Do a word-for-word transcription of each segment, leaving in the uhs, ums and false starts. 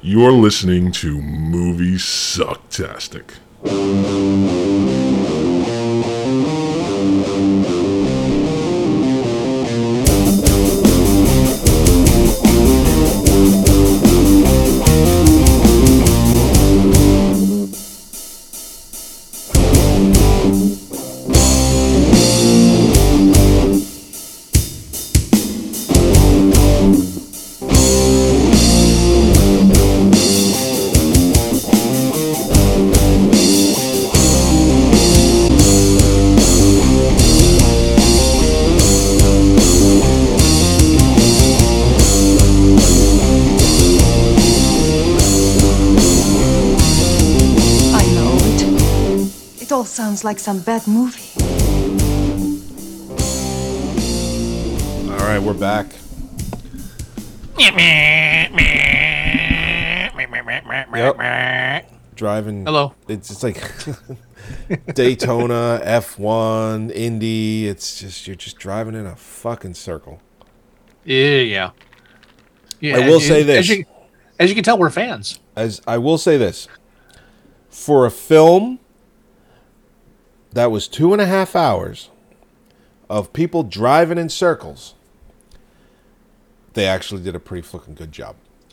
You're listening to Movie Sucktastic. Sounds like some bad movie. All right, we're back. Yep. Driving. Hello. It's just like Daytona, F one, Indy. It's just, you're just driving in a fucking circle. Yeah, yeah. Yeah. I will say this. As you, as you can tell, we're fans. As I will say this. For a film that was two and a half hours of people driving in circles, they actually did a pretty fucking good job.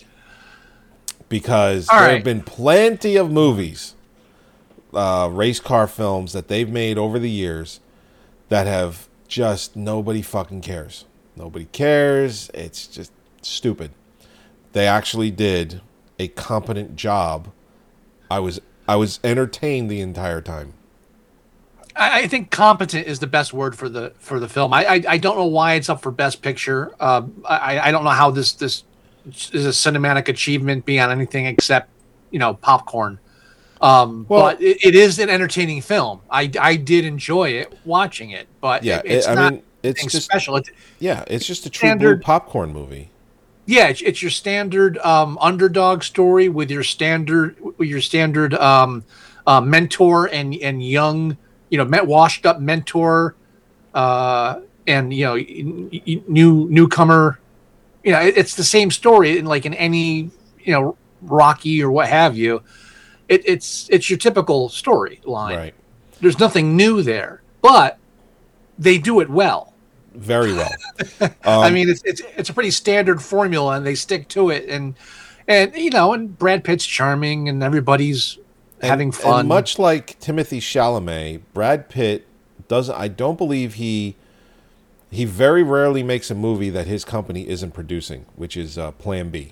Because All there right. have been plenty of movies, uh, race car films that they've made over the years that have just, nobody fucking cares. Nobody cares. It's just stupid. They actually did a competent job. I was I was entertained the entire time. I, I think competent is the best word for the for the film. I I, I don't know why it's up for Best Picture. Uh, I I don't know how this this is a cinematic achievement beyond anything except, you know, popcorn. Um, Well- but it, it is an entertaining film. I, I did enjoy it watching it, but Yeah, it, it's it- I not mean, it's anything just- special. It, Yeah, it's just a true blue Standard- popcorn movie. yeah, it's, it's your standard um, underdog story with your standard with your standard um, uh, mentor and and young, you know, met washed up mentor, uh, and you know, n- n- new newcomer. You know, it, it's the same story in like in any, you know, Rocky or what have you. It, it's it's your typical storyline. Right. There's nothing new there, but they do it well. Very well. I Um, mean, it's it's it's a pretty standard formula, and they stick to it. And and you know, and Brad Pitt's charming, and everybody's and- having fun. And much like Timothy Chalamet, Brad Pitt doesn't. I don't believe he. He very rarely makes a movie that his company isn't producing, which is uh, Plan B.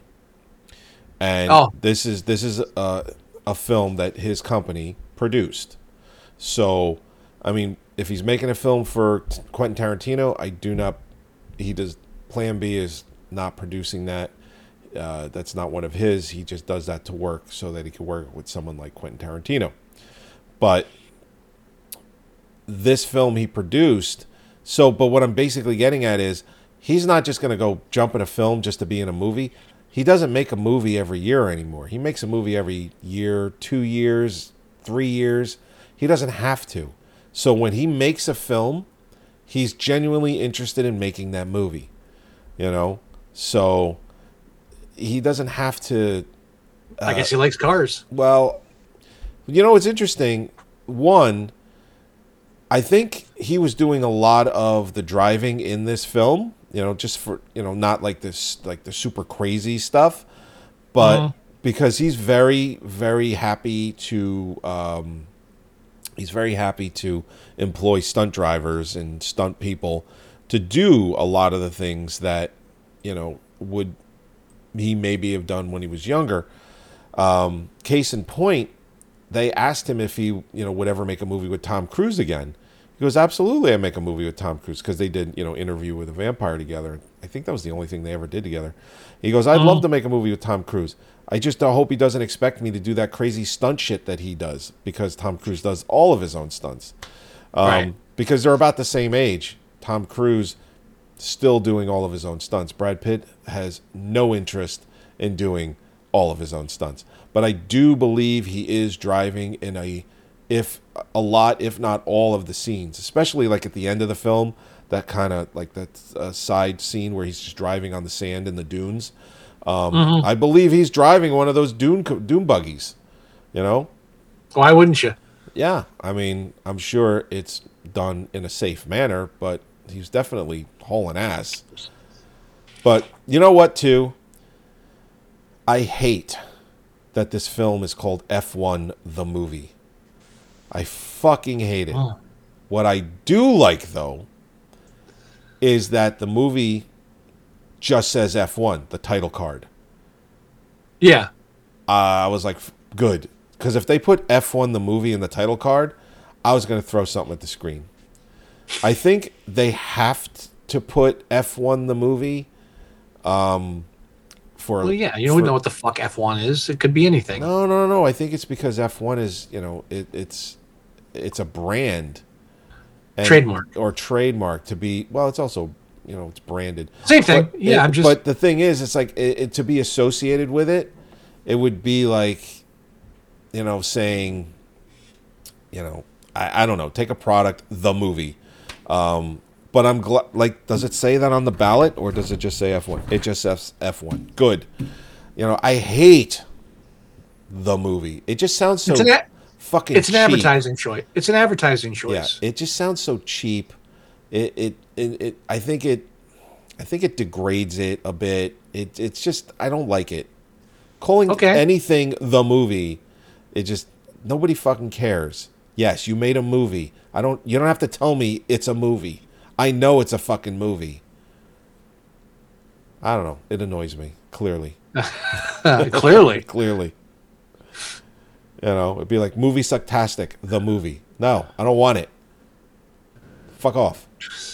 And Oh. this is this is a, a film that his company produced. So, I mean, if he's making a film for T- Quentin Tarantino, I do not. He does. Plan B is not producing that. Uh, that's not one of his. He just does that to work so that he can work with someone like Quentin Tarantino. But this film he produced. So, but what I'm basically getting at is he's not just going to go jump in a film just to be in a movie. He doesn't make a movie every year anymore. He makes a movie every year, two years, three years. He doesn't have to. So when he makes a film, he's genuinely interested in making that movie. You know? So he doesn't have to. I guess he likes cars. Well, you know what's interesting? One, I think he was doing a lot of the driving in this film, you know, just for, you know, not like this, like the super crazy stuff, but Mhm. because he's very, very happy to, um, he's very happy to employ stunt drivers and stunt people to do a lot of the things that, you know, would he maybe have done when he was younger. Um, case in point, they asked him if he, you know, would ever make a movie with Tom Cruise again. He goes, absolutely, I make a movie with Tom Cruise, because they did, you know, Interview with a Vampire together. I think that was the only thing they ever did together. He goes, I'd Mm. love to make a movie with Tom Cruise. I just uh, hope he doesn't expect me to do that crazy stunt shit that he does, because Tom Cruise does all of his own stunts. Um, Right. Because they're about the same age. Tom Cruise still doing all of his own stunts. Brad Pitt has no interest in doing all of his own stunts. But I do believe he is driving in a, if a lot, if not all of the scenes, especially like at the end of the film, that kind of like that uh, side scene where he's just driving on the sand in the dunes. Um, Mm-hmm. I believe he's driving one of those dune dune buggies. You know, Why wouldn't you? yeah. I mean, I'm sure it's done in a safe manner, but he's definitely hauling ass. But you know what, too? I hate that this film is called F one the movie. I fucking hate it. Oh. What I do like, though, is that the movie just says F one, the title card. Yeah. Uh, I was like, good. Because if they put F one the movie in the title card, I was going to throw something at the screen. I think they have to put F one the movie um, for... Well, yeah, you don't for, know what the fuck F one is. It could be anything. No, no, no. I think it's because F one is, you know, it, it's it's a brand. And, Trademark. Or trademark to be... Well, it's also, you know, it's branded. Same thing. But yeah, it, I'm just... But the thing is, it's like, it, it, to be associated with it, it would be like, you know, saying, you know, I, I don't know, take a product, the movie. Um, but I'm glad, like, does it say that on the ballot or does it just say F one? It just says F one. Good. You know, I hate the movie. It just sounds so It's an a- fucking It's an cheap. advertising choice. It's an advertising choice. Yeah, it just sounds so cheap. It, it, it, it I think it, I think it degrades it a bit. It, it's just, I don't like it. Calling Okay. anything the movie, it just, nobody fucking cares. Yes, you made a movie. I don't, you don't have to tell me it's a movie. I know it's a fucking movie. I don't know. It annoys me, clearly. Clearly. Clearly. You know, it'd be like movie sucktastic, the movie. No, I don't want it. Fuck off.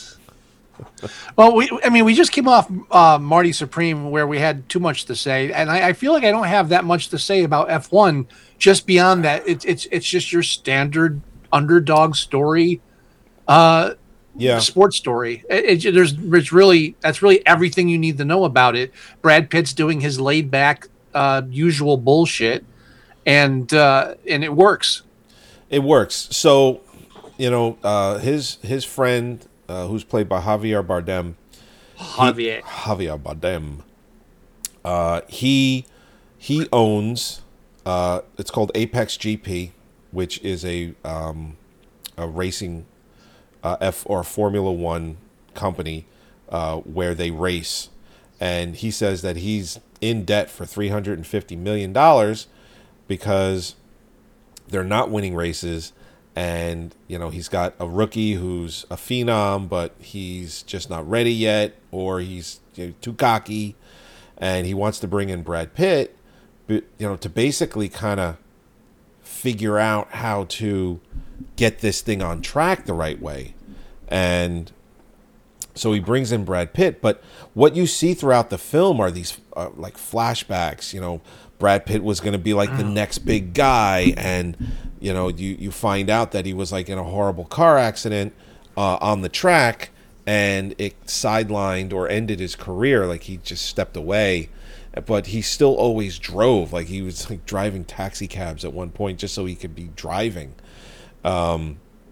Well, we, I mean, we just came off uh, Marty Supreme where we had too much to say, and I, I feel like I don't have that much to say about F one. Just beyond that, it's it's it's just your standard underdog story, uh, Yeah. sports story. It, it, there's it's really that's really everything you need to know about it. Brad Pitt's doing his laid back, uh, usual bullshit, and uh, and it works. It works. So, you know, uh, his his friend, uh, who's played by Javier Bardem, Javier. Javier Bardem, uh, he he owns. Uh, it's called Apex G P, which is a um, a racing uh, F or Formula One company uh, where they race, and he says that he's in debt for three hundred and fifty million dollars because they're not winning races, and you know he's got a rookie who's a phenom, but he's just not ready yet, or he's you know, too cocky, and he wants to bring in Brad Pitt, you know, to basically kind of figure out how to get this thing on track the right way, and so he brings in Brad Pitt. But what you see throughout the film are these uh, like flashbacks. You know, Brad Pitt was going to be like the next big guy, and you know, you you find out that he was like in a horrible car accident uh, on the track, and it sidelined or ended his career. Like he just stepped away, but he still always drove. Like he was like driving taxi cabs at one point just so he could be driving. Um,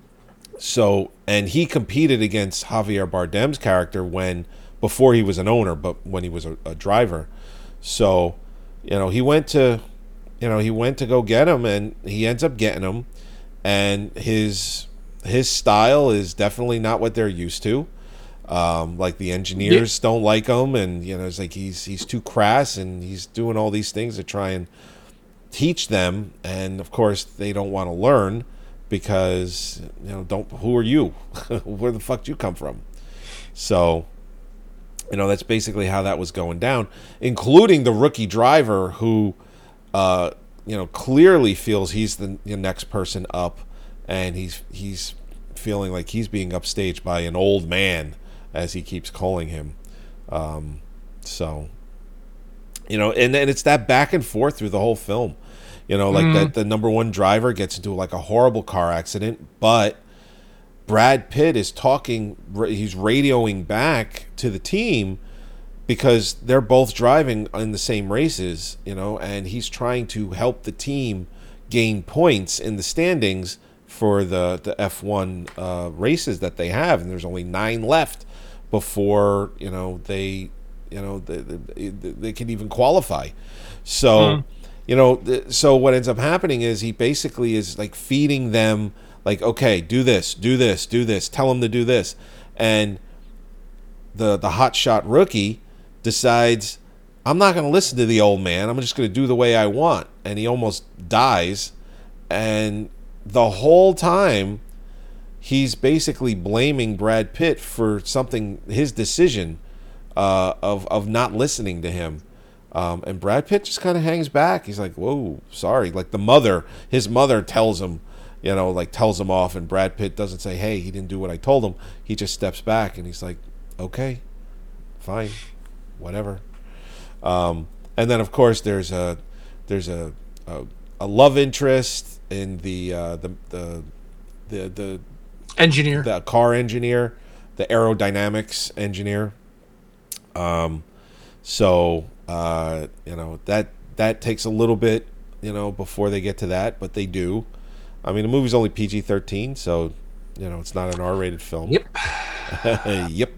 so and he competed against Javier Bardem's character when before he was an owner, but when he was a, a driver. So, you know, he went to, you know, he went to go get him, and he ends up getting him. And his his style is definitely not what they're used to. Um, like the engineers yeah. don't like him, and you know, it's like he's he's too crass, and he's doing all these things to try and teach them. And of course, they don't want to learn because you know, don't. Who are you? Where the fuck do you come from? So, you know, that's basically how that was going down, including the rookie driver who, uh, you know, clearly feels he's the, the next person up, and he's he's feeling like he's being upstaged by an old man, as he keeps calling him. Um, so, you know, and, and it's that back and forth through the whole film. You know, like mm. that the number one driver gets into like a horrible car accident, but Brad Pitt is talking, he's radioing back to the team because they're both driving in the same races, you know, and he's trying to help the team gain points in the standings for the, the F one uh, races that they have. And there's only nine left before, you know, they you know, they, they, they can even qualify. So, Mm. you know, th- so what ends up happening is he basically is like feeding them, like, okay, do this, do this, do this, tell them to do this, and the the hotshot rookie decides, I'm not going to listen to the old man. I'm just going to do the way I want. And he almost dies. And the whole time, he's basically blaming Brad Pitt for something, his decision uh, of, of not listening to him. Um, and Brad Pitt just kind of hangs back. He's like, whoa, sorry. Like the mother, his mother tells him, you know, like tells him off. And Brad Pitt doesn't say, hey, he didn't do what I told him. He just steps back and he's like, okay, fine, whatever. Um, and then of course there's a there's a a, a love interest in the, uh, the the the the Engineer. the car engineer, the aerodynamics engineer. Um, so uh, you know that that takes a little bit, you know, before they get to that, but they do. I mean, the movie's only P G thirteen, so you know it's not an R-rated film. Yep. Yep.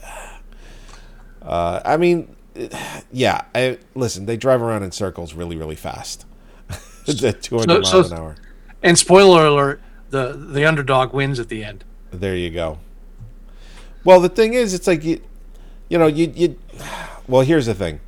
Uh, I mean. Yeah, I, listen, they drive around in circles really, really fast. At two hundred So- miles so- an hour. And spoiler alert: the the underdog wins at the end. There you go. Well, the thing is, it's like, you, you know, you, you, well, here's the thing.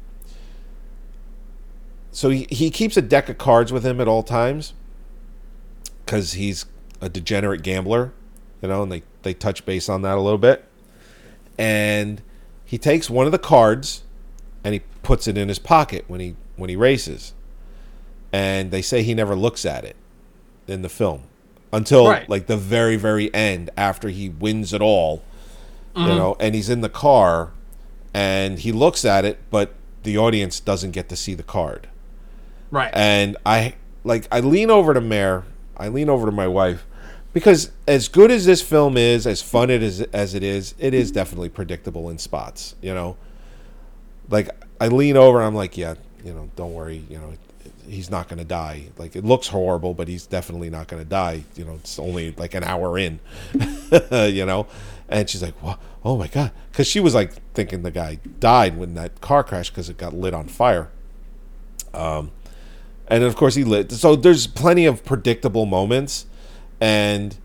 So he, he keeps a deck of cards with him at all times because he's a degenerate gambler, you know, and they, they touch base on that a little bit. And he takes one of the cards and he puts it in his pocket when he when he races. And they say he never looks at it in the film until Right. like the very, very end after he wins it all, you know, and he's in the car and he looks at it, but the audience doesn't get to see the card. Right. And I like I lean over to Mare, I lean over to my wife, because as good as this film is, as fun it is as it is, it is definitely predictable in spots, you know. Like I lean over and I'm like, yeah, you know, don't worry, you know, he's not going to die. Like it looks horrible, but he's definitely not going to die. You know, it's only like an hour in, you know. And she's like, "What? Oh my god!" Because she was like thinking the guy died when that car crashed because it got lit on fire. Um, and of course he lit. So there's plenty of predictable moments, and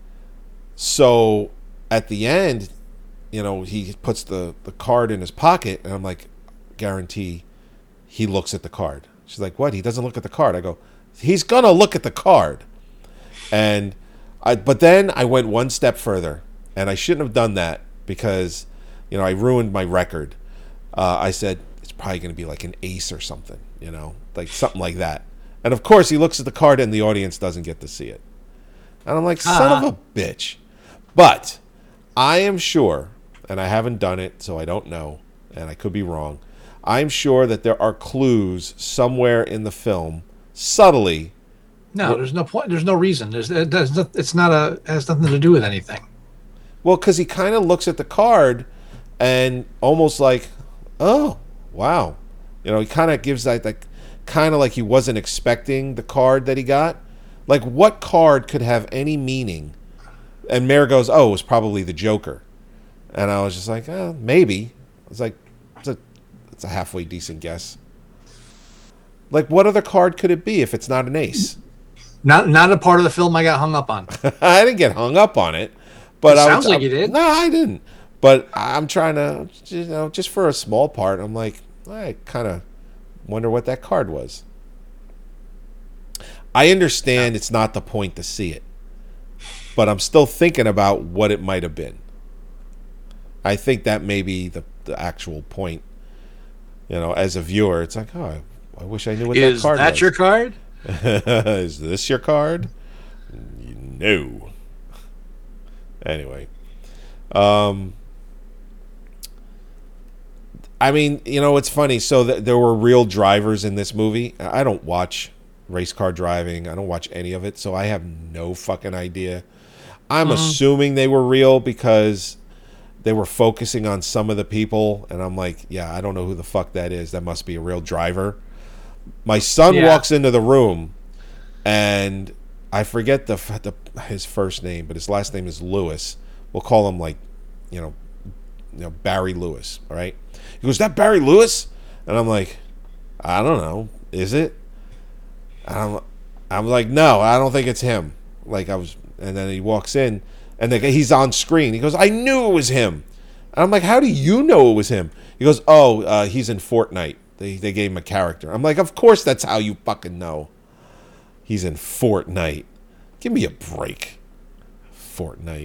so at the end, you know, he puts the the card in his pocket, and I'm like, guarantee he looks at the card. She's like, what? He doesn't look at the card. I go, he's gonna look at the card. And I, but then I went one step further, and I shouldn't have done that because, you know, I ruined my record. Uh, I said it's probably gonna be like an ace or something, you know, like something like that. And of course, he looks at the card, and the audience doesn't get to see it. And I'm like, son Uh-huh. of a bitch. But I am sure, and I haven't done it, so I don't know, and I could be wrong. I'm sure that there are clues somewhere in the film, subtly. No, there's no point. There's no reason. There's, it does not, it's not a it has nothing to do with anything. Well, because he kind of looks at the card and almost like, oh, wow. You know, he kind of gives that, like, kind of like he wasn't expecting the card that he got. Like, what card could have any meaning? And Mare goes, oh, it was probably the Joker. And I was just like, oh, maybe. I was like, it's a, it's a halfway decent guess. Like, what other card could it be if it's not an ace? Not not a part of the film I got hung up on. I didn't get hung up on it. But It I sounds was, like I, you did. No, I didn't. But I'm trying to, you know, just for a small part, I'm like, I kind of wonder what that card was. I understand it's not the point to see it, but I'm still thinking about what it might have been. I think that may be the, the actual point. You know, as a viewer, it's like, oh, I, I wish I knew what Is that card that was. your card? Is this your card? No. Anyway. Um, I mean, you know, it's funny. So th- there were real drivers in this movie. I don't watch race car driving. I don't watch any of it. So I have no fucking idea. I'm Mhm. assuming they were real because they were focusing on some of the people. And I'm like, yeah, I don't know who the fuck that is. That must be a real driver. My son Yeah. walks into the room and I forget the, the his first name, but his last name is Lewis. We'll call him like, you know, you know, Barry Lewis. All right. He goes, that Barry Lewis? And I'm like, I don't know. Is it? I'm, I'm like, no, I don't think it's him. Like I was, and then he walks in, and the, he's on screen. He goes, I knew it was him. And I'm like, how do you know it was him? He goes, oh, uh, he's in Fortnite. They they gave him a character. I'm like, of course that's how you fucking know. He's in Fortnite. Give me a break. Fortnite.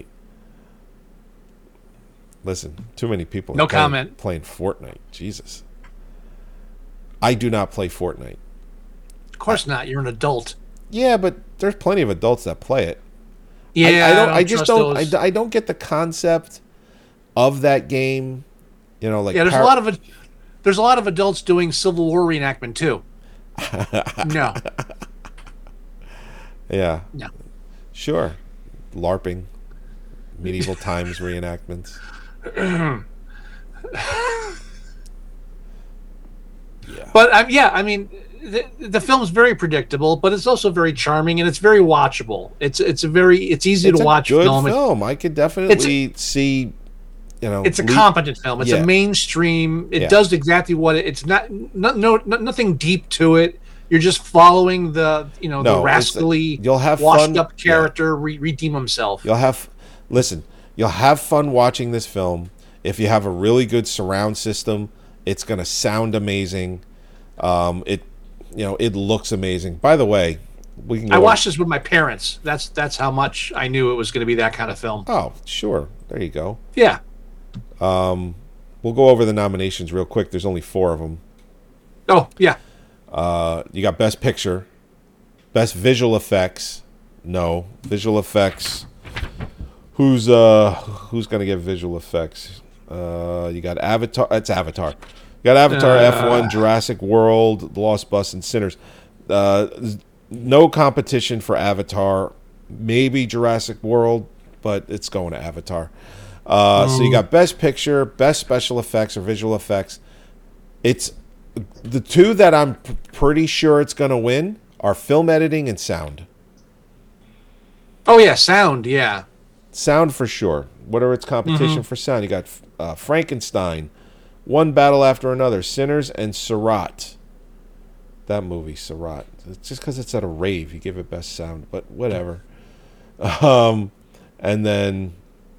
Listen, too many people No are playing, comment. playing Fortnite. Jesus. I do not play Fortnite. Of course not. You're an adult. Yeah, but there's plenty of adults that play it. Yeah, I, I don't. I, don't just trust don't. I, those. I don't get the concept of that game. You know, like Yeah, there's par- a lot of it. There's a lot of adults doing Civil War reenactment too. No, Yeah, no. sure. LARPing, medieval times reenactments. Yeah. But um, yeah, I mean, the, the film's very predictable, but it's also very charming and it's very watchable. It's it's a very it's easy It's to a watch good film. film. I could definitely see. You know, It's a le- competent film. It's Yeah. a mainstream. It Yeah. does exactly what it, it's not. No, no, no, nothing deep to it. You're just following the you know No, the it's- rascally, you'll have washed fun- up yeah. character re- redeem himself. You'll have, listen, you'll have fun watching this film. If you have a really good surround system, it's going to sound amazing. Um, it, you know, it looks amazing. By the way, we can. Go I watched this with my parents. That's that's how much I knew it was going to be that kind of film. Oh, sure. There you go. Yeah. We'll go over the nominations real quick. There's only four of them. Oh yeah. Uh, you got Best Picture, Best Visual Effects. No visual effects. Who's uh who's gonna get visual effects? Uh, you got Avatar. It's Avatar. You got Avatar, Uh. F one, Jurassic World, The Lost Bus, and Sinners. Uh, no competition for Avatar. Maybe Jurassic World, but it's going to Avatar. Uh, So you got Best Picture, Best Special Effects or Visual Effects. It's the two that I'm p- pretty sure it's going to win are film editing and sound. Oh yeah. Sound. Yeah. Sound for sure. What are its competition for sound? You got uh, Frankenstein, One Battle After Another, Sinners, and Sarat. That movie, Sarat. It's just because it's at a rave, you give it best sound, but whatever. Um, and then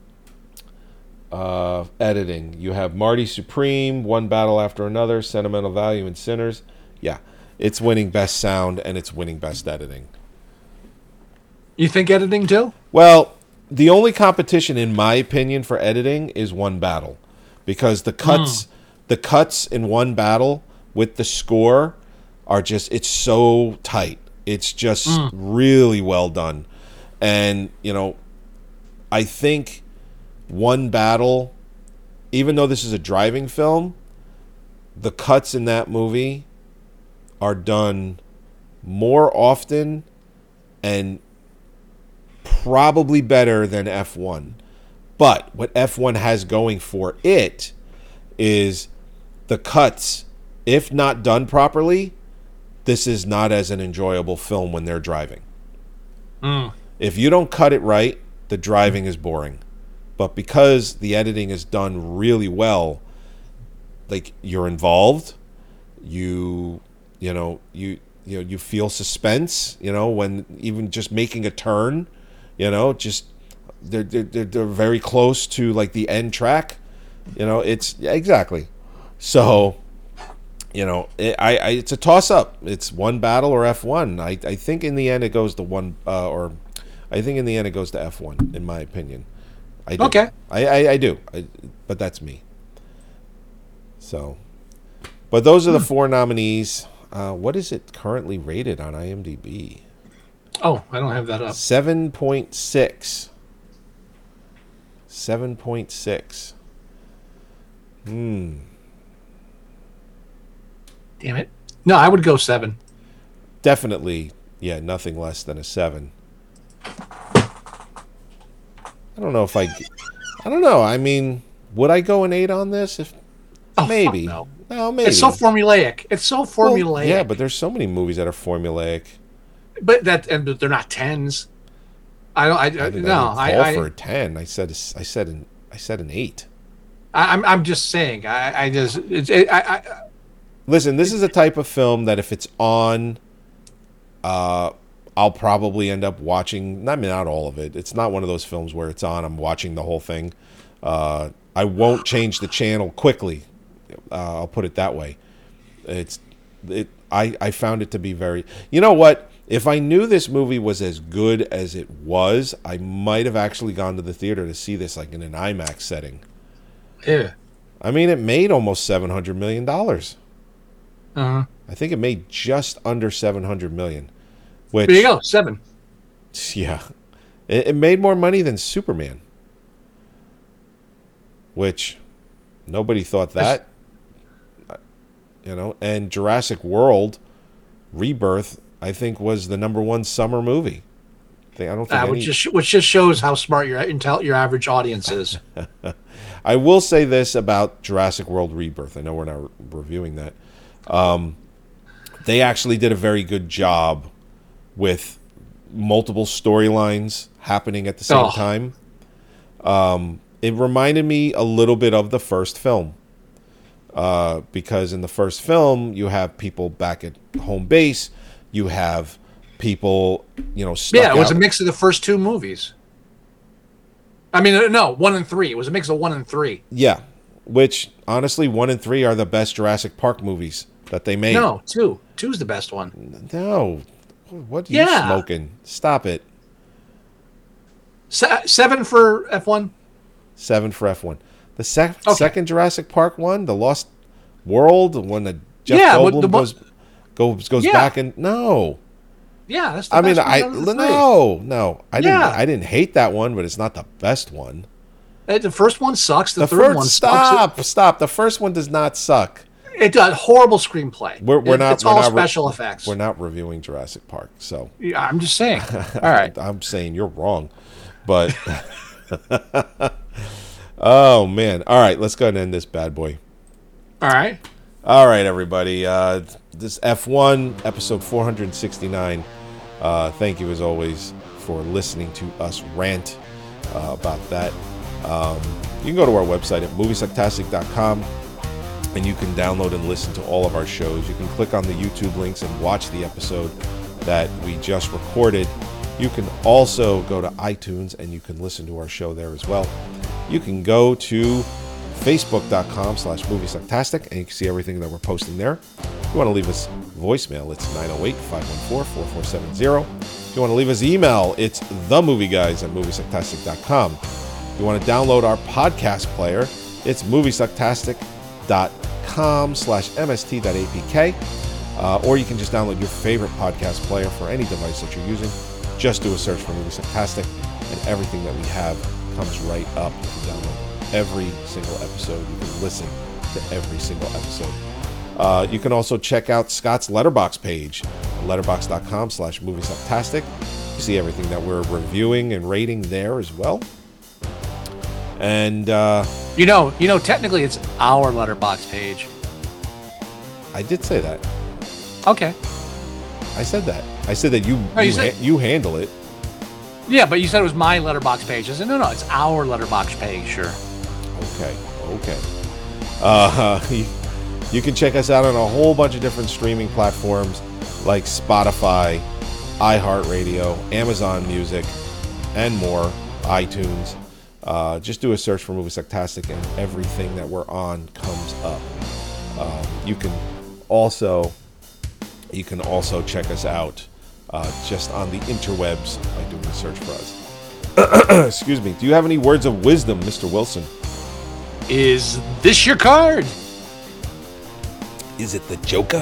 uh, editing. You have Marty Supreme, One Battle After Another, Sentimental Value, and Sinners. Yeah, it's winning best sound and it's winning best editing. You think editing too? Well, the only competition, in my opinion, for editing is One Battle, because the cuts, the cuts in One Battle with the score are just, it's so tight. It's just really well done, and you know, I think One Battle, even though this is a driving film, the cuts in that movie are done more often and probably better than F one. But what F one has going for it is the cuts, if not done properly, this is not as an enjoyable film when they're driving. If you don't cut it right, the driving is boring. But because the editing is done really well, like you're involved, you you know, you you know, you feel suspense, you know, when even just making a turn, you know, just they're they're they're very close to like the end track, you know. It's yeah, exactly. So, you know, it, I, I it's a toss up. It's One Battle or F one. I I think in the end it goes to one uh, or I think in the end it goes to F one in my opinion. I do. Okay. I I, I do. I, but that's me. So, but those are the four nominees. Uh, what is it currently rated on IMDb? Oh, I don't have that up. seven point six. seven point six. Hmm. Damn it. No, I would go seven. Definitely, yeah, nothing less than a seven. I don't know if I. I don't know. I mean, would I go an eight on this? If Oh, fuck maybe. no. No, maybe. It's so formulaic. It's so Well, formulaic. yeah, but there's so many movies that are formulaic. but that and they're not tens. I don't. I, I didn't, no. I I, didn't call I for a ten. I said I said an I said an eight. I, I'm I'm just saying. I, I just it's it, I, I Listen, this is a type of film that if it's on, uh, I'll probably end up watching. I mean, not all of it. It's not one of those films where it's on, I'm watching the whole thing. Uh, I won't change the channel quickly. Uh, I'll put it that way. It's it. I I found it to be very. You know what? If I knew this movie was as good as it was, I might have actually gone to the theater to see this, like in an IMAX setting. yeah. I mean, it made almost seven hundred million dollars. Uh-huh. I think it made just under seven hundred million. Which, There you go, seven. yeah, it, it made more money than Superman. Which nobody thought that. You know, and Jurassic World Rebirth, I think, was the number one summer movie. I don't think Uh, any... which just which just shows how smart your intel your average audience is. I will say this about Jurassic World Rebirth. I know we're not re- reviewing that. Um, they actually did a very good job with multiple storylines happening at the same Oh. time. Um, it reminded me a little bit of the first film. Uh, because in the first film, you have people back at home base. You have people, you know, stuck Yeah, it was out. a mix of the first two movies. I mean, uh, no, one and three. It was a mix of one and three. Yeah, which honestly, one and three are the best Jurassic Park movies that they made. No, two. Two's the best one. No. What are you Yeah. smoking? Stop it. Se- seven for F one. Seven for F one. The sec- Okay. second Jurassic Park one, The Lost World, when the Jeff Yeah, Goldblum but the mo- goes goes goes Yeah. back and no. Yeah, that's the I mean, best one I out of the three. no, no. I didn't. Yeah. I didn't hate that one, but it's not the best one. Uh, The first one sucks. The, The third first one stop, sucks. stop. The first one does not suck. It, it does horrible screenplay. We're, we're It- not. It's we're all not re- special effects. We're not reviewing Jurassic Park, so Yeah, I'm just saying. All right. I'm saying you're wrong, but oh man! All right, let's go ahead and end this bad boy. All right. All right, everybody. Uh, this F one episode four hundred sixty-nine. Uh, thank you as always for listening to us rant uh, about that. Um, you can go to our website at movie sucktastic dot com and you can download and listen to all of our shows. You can click on the YouTube links and watch the episode that we just recorded. You can also go to iTunes and you can listen to our show there as well. You can go to facebook.com slash moviesucktastic and you can see everything that we're posting there. If you want to leave us voicemail, it's nine oh eight, five one four, four four seven zero. If you want to leave us email, it's themovieguys at moviesucktastic dot com. If you want to download our podcast player, it's moviesucktastic.com slash mst.apk. Uh, or you can just download your favorite podcast player for any device that you're using. Just do a search for Movie Sucktastic, and everything that we have comes right up. You can download every single episode. You can listen to every single episode. Uh, you can also check out Scott's Letterboxd page, letterboxd.com slash moviesucktastic. You see everything that we're reviewing and rating there as well. And uh, You know, you know. Technically, it's our letterbox page. I did say that. Okay. I said that. I said that you Oh, you you, said- ha- you handle it. Yeah, but you said it was my letterbox page. I said, no, no, it's our letterbox page. Sure. Okay, okay. Uh, you, you can check us out on a whole bunch of different streaming platforms like Spotify, iHeartRadio, Amazon Music, and more, iTunes. Uh, just do a search for Movie Sucktastic and everything that we're on comes up. Um, you can also you can also check us out uh, just on the interwebs by doing a search for us. Excuse me. Do you have any words of wisdom, Mister Wilson? Is this your card? Is it the Joker?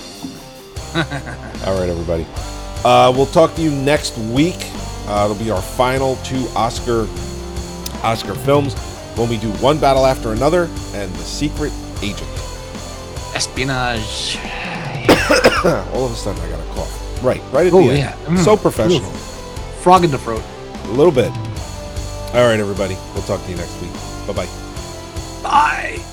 All right, everybody. Uh, we'll talk to you next week. Uh, it'll be our final two Oscar Oscar films when we do One Battle After Another and The Secret Agent. Espionage. All of a sudden, I got a cough. Right, right at Oh, the end. yeah. Mm. So professional. Frog in the throat. A little bit. All right, everybody. We'll talk to you next week. Bye-bye. Bye.